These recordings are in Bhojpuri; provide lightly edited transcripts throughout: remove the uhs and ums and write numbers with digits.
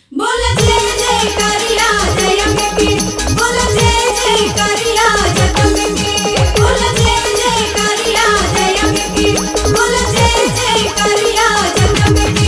बोल जय जय करिया जय अम्बे की बोल जय जय करिया जगदम्बे की बोल जय जय करिया जय अम्बे की बोल जय जय करिया जगदम्बे की।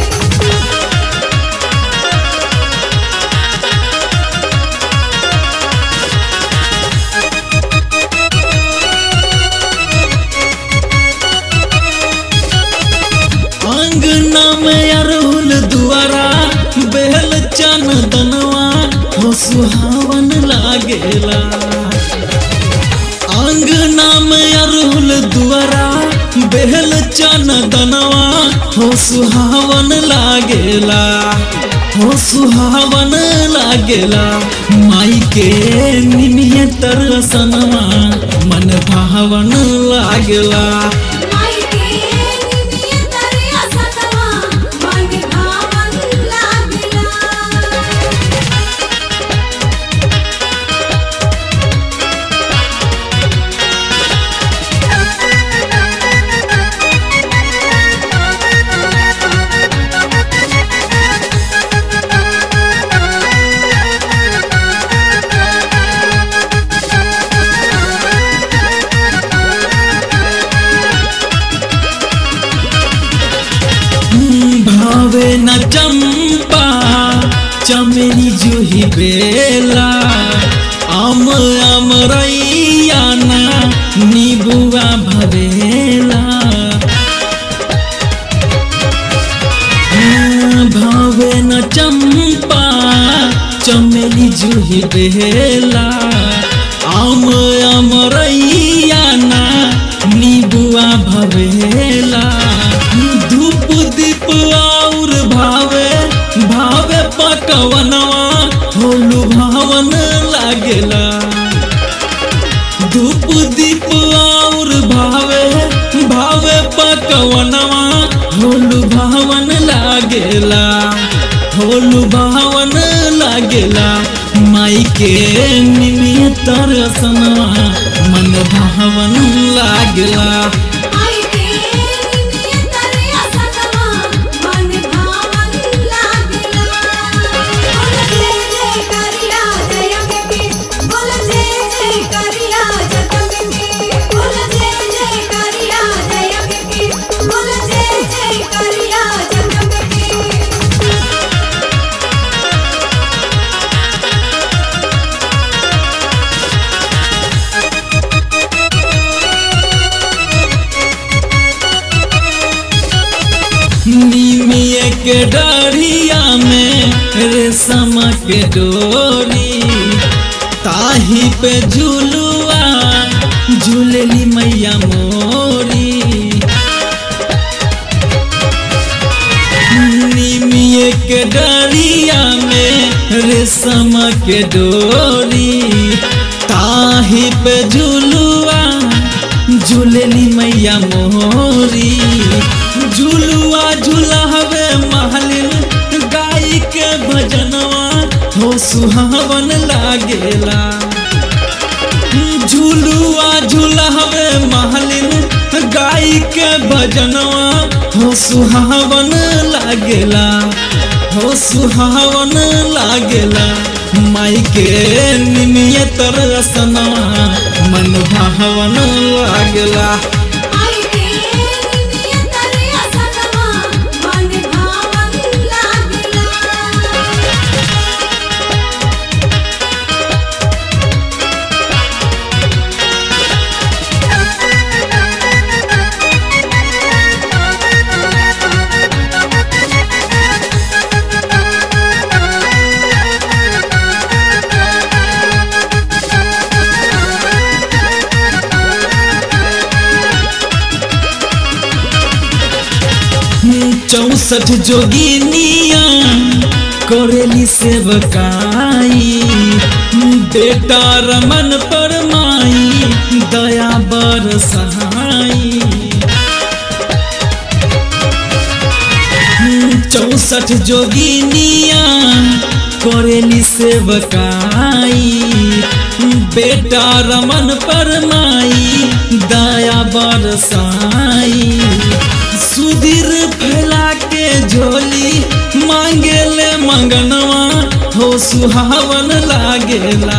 अंगना में अरहुल दुआरा बेहल चंदनवा हो सुहावन लागेला। अंगना में अरहुल दुआरा बेहल चंदनवा हो सुहावन लागेला हो सुहावन लागेला। माई के निमिय तरसनवा मन भावन लागेला। माई के निमिय तरसनवा मन भावन लागेला। भावे न चंपा चमेली जूही बेला आम अमरैया ना नीबुआ भवेला। भावे न चंपा चमेली जूही बेला आम अमरैया ना नीबुआ भवेला। धूप दीप और भावे भावे पकवनवा होलू भावन लागेला। धूप दीप और भावे भावे पकवनवा होलू भावन लागेला होलू भावन लागेला। माई के निमिय तरसनवा मन भावन लागेला। माई के निमिय तरसनवा मन भावन लागेला। बोल जय जय करिया जय अम्बे की बोल जय जय करिया जगदम्बे की बोल जय जय करिया जय अम्बे की बोल जय जय करिया जगदम्बे की। निमिय के डरिया में रेशम के डोरी ताही पे झुलुआ झूलेली मैया मोरी। निमिय के डरिया में रेशम के डोरी ताही पे झुलुआ झूलेली मैया मोरी। झुलुआ झुलावे महलिन गाई के भजनवा हो सुहावन लागेला। झुलुआ झुलावे महलिन गाई के भजनवा हो सुहावन लागेला हो सुहावन लागेला। माई के निमिय तरसनवा मन भावन लागेला। माई के निमिय तरसनवा मन भावन लागेला। चौसठ जोगिनिया करेली सेवकाई बेटा रमन पर माई दया बरसाई। 64 जोगिनिया करेली सेवकाई बेटा रमन पर माई दया बरसाई। सुधीर फैला के झोली मांगेले मंगनवा हो सुहावन लागेला।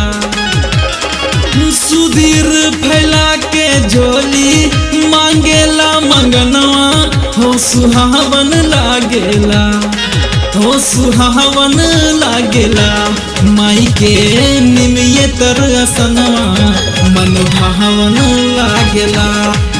सुधीर फैला के झोली मांगेला मंगनवा हो सुहावन लागेला, हो सुहावन लागेला। माई के निमिये तर असनवा मन भावन लागेला।